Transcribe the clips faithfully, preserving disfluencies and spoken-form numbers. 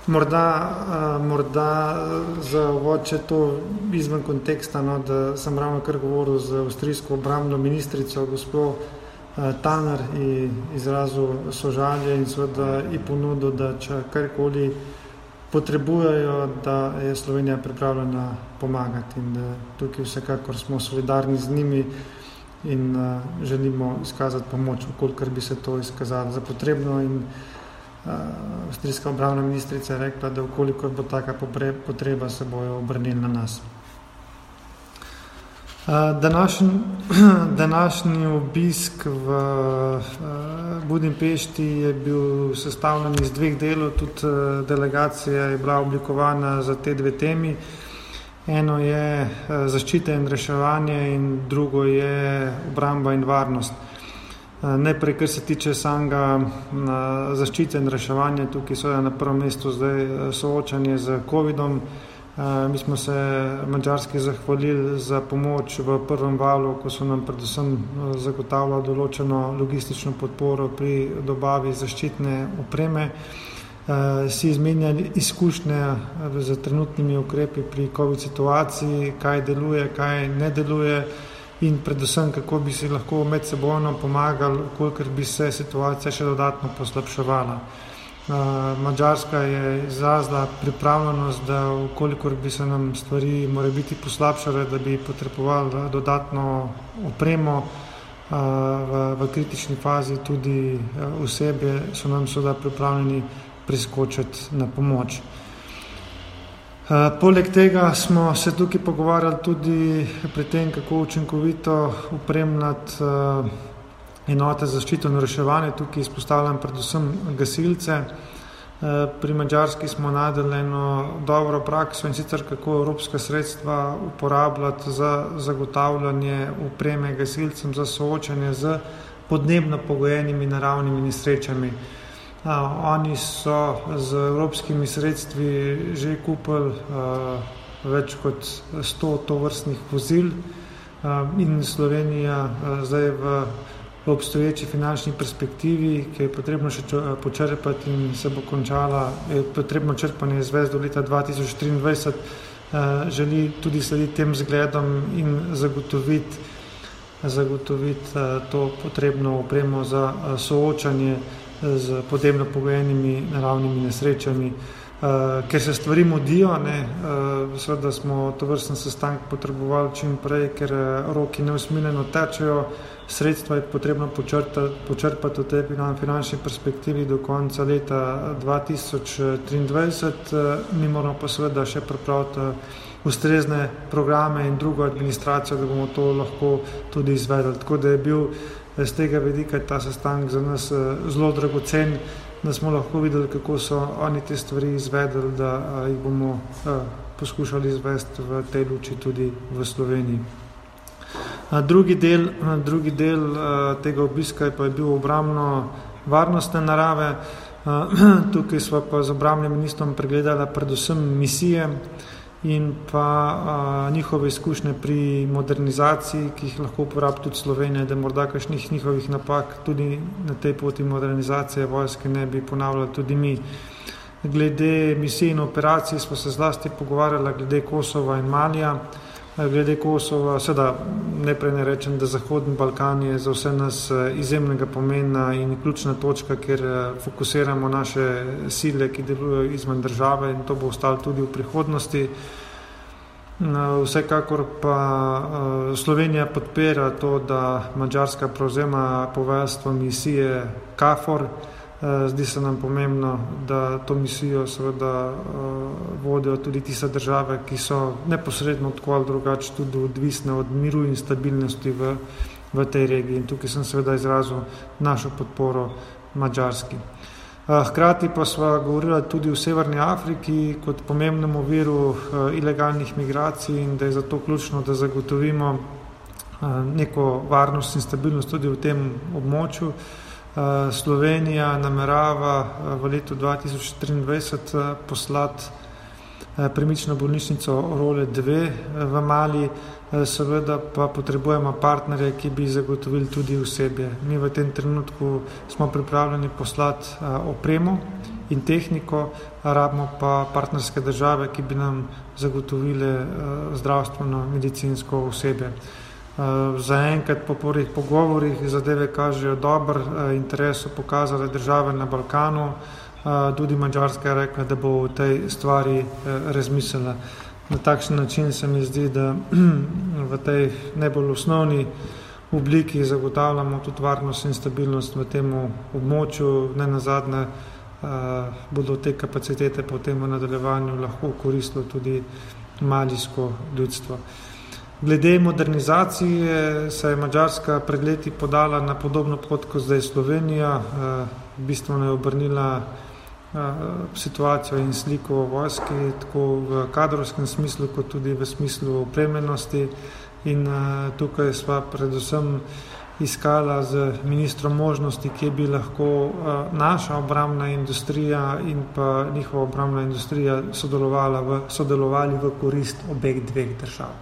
Morda, morda za uvod, če to izven konteksta, no, da sem ravno kar govoril z avstrijsko obrambno ministrico, gospod Tanner, in izrazil sožalje in seveda i ponudil, da če karkoli potrebujejo, da je Slovenija pripravljena pomagati in da tukaj vsekakor smo solidarni z njimi in uh, želimo izkazati pomoč, kolikor bi se to izkazalo za potrebno. In uh, avstrijska obrambna ministrica je rekla, da kolikor bo taka potreba, se bojo obrnili na nas. Današnji, današnji obisk v Budimpešti je bil sestavljen iz dveh delov, tudi delegacija je bila oblikovana za te dve temi. Eno je zaščita in reševanje in drugo je obramba in varnost. Najprej, kar se tiče samega zaščite in reševanja, tukaj so na prvem mestu zdaj soočanje z covidom. Mi smo se Madžarski zahvalili za pomoč v prvem valu, ko so nam predvsem zagotavljali določeno logistično podporo pri dobavi zaščitne opreme. Si izmenjali izkušnje z trenutnimi ukrepi pri covid situaciji, kaj deluje, kaj ne deluje in predvsem, kako bi si lahko medsebojno pomagali, kolikor bi se situacija še dodatno poslabševala. Madžarska je izrazila pripravljenost, da kolikor bi se nam stvari more biti poslabšale, da bi potrebovali dodatno opremo v, v kritični fazi, tudi osebje so nam seveda pripravljeni priskočiti na pomoč. Poleg tega smo se tukaj pogovarjali tudi pri tem, kako učinkovito opremljati enote za zaščito in reševanje. Tukaj izpostavljam predvsem gasilce. Pri Madžarski smo našli eno dobro prakso in sicer kako evropska sredstva uporabljati za zagotavljanje opreme gasilcem za soočanje z podnebno pogojenimi naravnimi nesrečami. Oni so z evropskimi sredstvi že kupili več kot sto tovrstnih vozil in Slovenija zdaj v v obstoječi finančni perspektivi, ki je potrebno še počrpati in se bo končala, je potrebno črpanje izvesti do leta dva tisoč triindvajset, želi tudi slediti tem zgledom in zagotoviti, zagotoviti to potrebno opremo za soočanje z podnebno pogojenimi naravnimi nesrečami. Ker se stvari mudijo, ne, seveda smo tovrsten sestanek potrebovali čim prej, ker roki neusmiljeno tečejo, sredstva je potrebno počrpati v tej finančni perspektivi do konca leta dva tisoč triindvajset, mi moramo pa seveda še pripraviti ustrezne programe in drugo administracijo, da bomo to lahko tudi izvedli. Tako da je bil z tega vidika ta sestanek za nas zelo dragocen, da smo lahko videli, kako so oni te stvari izvedeli, da jih bomo poskušali izvesti v tej luči tudi v Sloveniji. Drugi del, drugi del tega obiska pa je bil obrambno-varnostne narave. Tukaj smo pa z obrambnim ministrom pregledali predvsem misije in pa a, njihove izkušnje pri modernizaciji, ki jih lahko uporabi tudi Slovenija, da morda kakšnih njihovih napak tudi na tej poti modernizacije vojske ne bi ponavljali tudi mi. Glede misij in operacij smo se zlasti pogovarjali glede Kosova in Malija. Glede Kosova, seveda najprej ne rečem, da Zahodni Balkan je za vse nas izjemnega pomena in ključna točka, kjer fokusiramo naše sile, ki delujejo izven države in to bo ostalo tudi v prihodnosti. Vsekakor pa Slovenija podpira to, da Madžarska prevzema poveljstvo misije KFOR. Zdi se nam pomembno, da to misijo seveda vodijo tudi tiste države, ki so neposredno tako ali drugače tudi odvisne od miru in stabilnosti v, v tej regiji. In tukaj sem seveda izrazil našo podporo Madžarski. Hkrati pa sva govorila tudi o Severni Afriki kot pomembnem viru ilegalnih migracij in da je zato ključno, da zagotovimo neko varnost in stabilnost tudi v tem območju. Slovenija namerava v letu dva tisoč triindvajset poslati premično bolnišnico Role dve v Mali, seveda pa potrebujemo partnerje, ki bi zagotovili tudi osebje. Mi v tem trenutku smo pripravljeni poslati opremo in tehniko, rabimo pa partnerske države, ki bi nam zagotovile zdravstveno medicinsko osebje. Zaenkrat po prvih pogovorih zadeve kažejo dober interes, so pokazale države na Balkanu, tudi Madžarska je rekla, da bo o tej stvari razmislila. Na takšen način se mi zdi, da v tej najbolj osnovni obliki zagotavljamo tudi varnost in stabilnost v tem območju. Ne nazadnje bodo te kapacitete potem v nadaljevanju lahko koristilo tudi malijsko ljudstvo. Glede modernizacije se je Madžarska pred leti podala na podobno pot kot zdaj Slovenija. Bistveno je obrnila situacijo in sliko v vojski, tako v kadrovskem smislu, kot tudi v smislu opremljenosti. In tukaj sva predvsem iskala z ministrom možnosti, kje bi lahko naša obrambna industrija in pa njihova obrambna industrija sodelovala v, sodelovali v korist obeh dveh držav.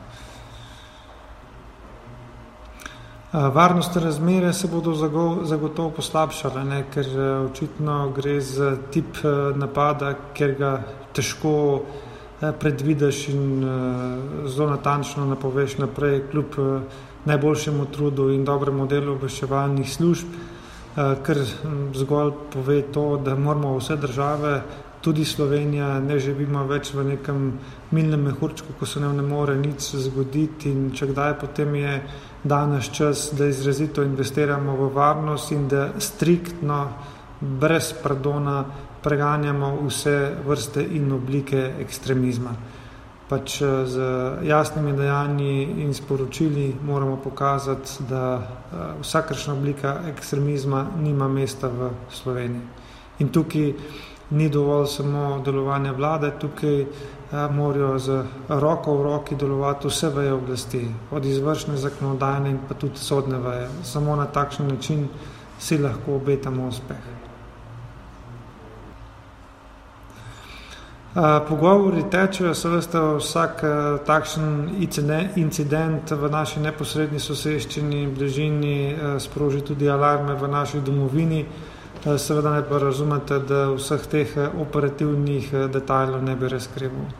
Varnostne razmere se bodo zagotovo poslabšale, ne, ker očitno gre za tip napada, ker ga težko predvidiš in zelo natančno napoveš naprej, kljub najboljšemu trudu in dobremu delu obveščevalnih služb, ker zgolj pove to, da moramo vse države, tudi Slovenija, ne živimo več v nekem milnem mehurčku, ko se nam ne more nič zgoditi, in če kdaj, potem je danes čas, da izrazito investiramo v varnost in da striktno, brez pardona, preganjamo vse vrste in oblike ekstremizma. Pač z jasnimi dejanji in sporočili moramo pokazati, da vsakršna oblika ekstremizma nima mesta v Sloveniji. In tukaj ni dovolj samo delovanje vlade, tukaj morajo z roko v roki delovati vse veje oblasti, od izvršne, zakonodajne in pa tudi sodne veje. Samo na takšen način si lahko obetamo uspeh. Pogovori tečejo, se veste, vsak takšen incident v naši neposredni soseščini in bližini sproži tudi alarme v naši domovini. Seveda ne pa razumete, da vseh teh operativnih detajlov ne bi razkrival.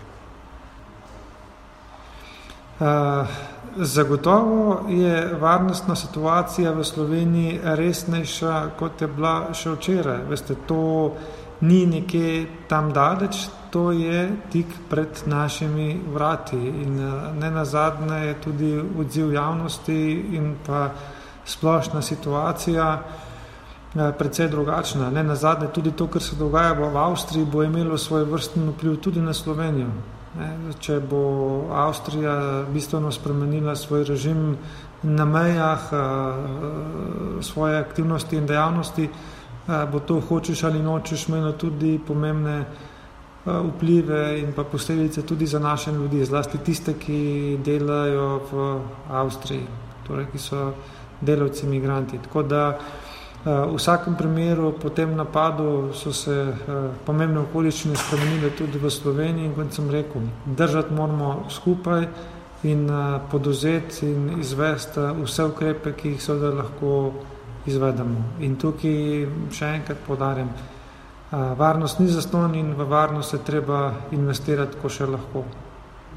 Zagotovo je varnostna situacija v Sloveniji resnejša, kot je bila še včeraj. Veste, to ni nekje tam daleč, to je tik pred našimi vrati. In ne nazadnje je tudi odziv javnosti in pa splošna situacija precej drugačna. Ne nazadnje tudi to, kar se dogaja v Avstriji, bo imelo svoj vrsten vpliv tudi na Slovenijo. Če bo Avstrija bistveno spremenila svoj režim na mejah, svoje aktivnosti in dejavnosti, bo to, hočeš ali nočeš, imelo tudi pomembne vplive in pa posledice tudi za naše ljudi, zlasti tiste, ki delajo v Avstriji, torej ki so delavci, migranti. Tako da v vsakem primeru po tem napadu so se pomembne okoliščine spremenile tudi v Sloveniji in, kot sem rekel, držati moramo skupaj in poduzeti in izvesti vse ukrepe, ki jih seveda lahko izvedemo. In tukaj še enkrat poudarjam, varnost ni zastonj in v varnost se treba investirati, ko še lahko.